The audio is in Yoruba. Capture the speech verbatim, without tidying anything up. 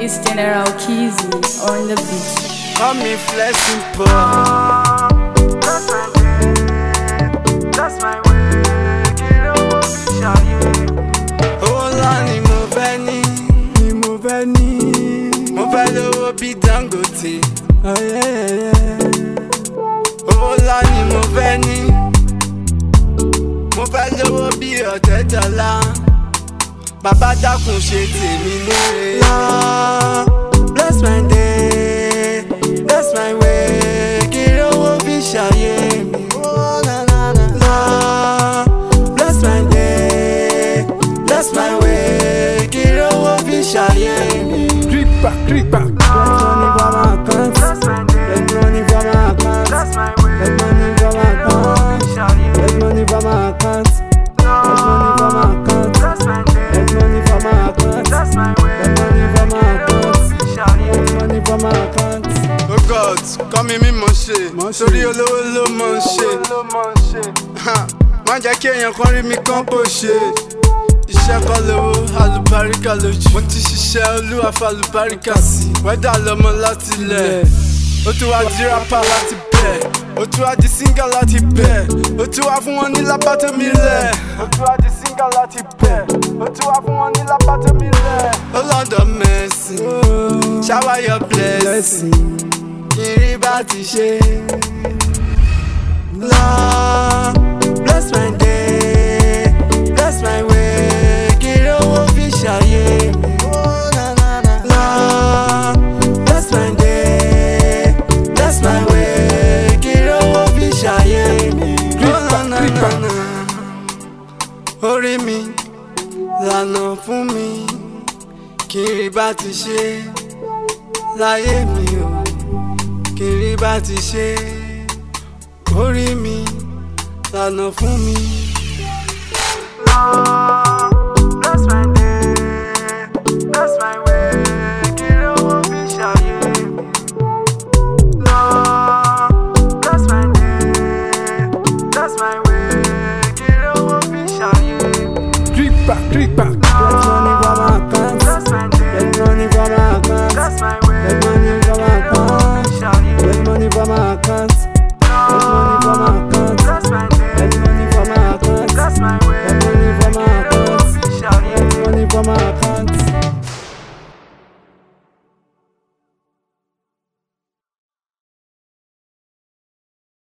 It's General Kizzy on the beat. Call me flexible. That's my way, that's my way. Get over me, shawty. Owó ni mo fẹ́ ní, ni mo fẹ́ ní. mo fẹ́ lówó bí Dangote. Oh, yeah, yeah. Owó ńlá ni mo fẹ́ ní, mo fẹ́ lówó bí Ọ̀tẹ́dọ́lá. Bàbá dákun ṣe tèmi lóore. Lord, bless my day, bless my way. Kí lówó fi ṣàyè mi. Oh, na, na, na. Lord, bless my day, bless my way. Kí lówó fi ṣàyè mi. Creep back, creep back. Let money for my account. That's my day, Let money for my account. that's my way. Let money for my account. Shawty. Let money for my account. Let money for my account. That's my day, Let money for my account. that's my way. Let money for my account. Shawty. Let money for my account. Oh God, kọ́ mi mímọ̀ ṣe, Mọ̀ ṣe. torí olówó ló mọ̀ ṣe. Ló mọ̀ ṣe. Ha, má jẹ́ kí èèyàn kan rí mi kán kò ṣe. Iṣẹ́ kọ́ lówó, àlùbáríkà lójú. Mo ti ṣiṣẹ́ olúwa fàlùbáríkà sí. Wẹ́dà lọmọ láti ilẹ̀. Ó tún wá di rápà láti bẹ̀. Ó tún wá di síngà láti bẹ̀. Ó tún wá fún wọn ní lábátó mi lẹ̀. Ó tún wá di síngà láti bẹ̀. Ó tún wá fún wọn ní lábátó mi lẹ̀. Ó lọ́dọ̀ mẹ́sìn, Oh, shower your blessing. blessing. Kí n rí bá ti ṣe. Lord, bless my day, bless my way. Kí lówó fi ṣàyè mi. Oh, na, na, na. Lord, bless my day, bless my way. Kí lówó fi ṣàyè mi. Oh, na, na, na, na. Orí mi lànà fún mi, kí n rí bá ti ṣe láyé mi o, kí n rí bá ti ṣe. Orí mi lànà fún mi. Lord, bless my day, bless my way. Get over me, shawty. Lord, bless my day, bless my way. Get over me, shawty. Creep back, creep back. Let money for my account. That's my day, Let money for my account. that's my way. Let money for my account. Shawty. Let money for my account. Let money for my account.